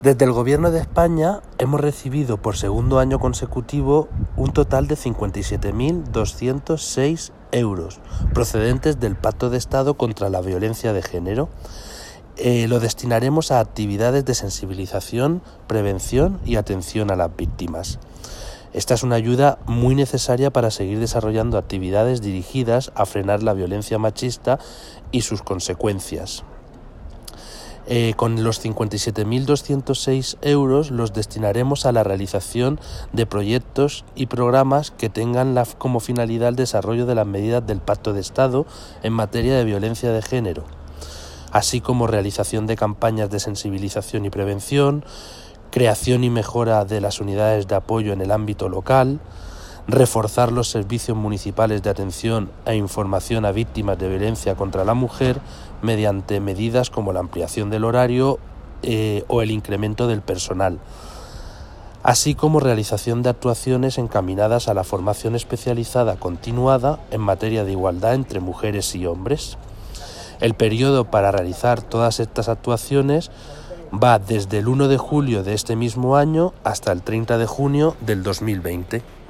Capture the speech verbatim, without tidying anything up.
Desde el Gobierno de España hemos recibido por segundo año consecutivo un total de cincuenta y siete mil doscientos seis euros procedentes del Pacto de Estado contra la Violencia de Género. Eh, lo destinaremos a actividades de sensibilización, prevención y atención a las víctimas. Esta es una ayuda muy necesaria para seguir desarrollando actividades dirigidas a frenar la violencia machista y sus consecuencias. Eh, con los cincuenta y siete mil doscientos seis euros los destinaremos a la realización de proyectos y programas que tengan la, como finalidad el desarrollo de las medidas del Pacto de Estado en materia de violencia de género, así como realización de campañas de sensibilización y prevención, creación y mejora de las unidades de apoyo en el ámbito local, reforzar los servicios municipales de atención e información a víctimas de violencia contra la mujer mediante medidas como la ampliación del horario eh, o el incremento del personal, así como realización de actuaciones encaminadas a la formación especializada continuada en materia de igualdad entre mujeres y hombres. El periodo para realizar todas estas actuaciones va desde el uno de julio de este mismo año hasta el treinta de junio del dos mil veinte.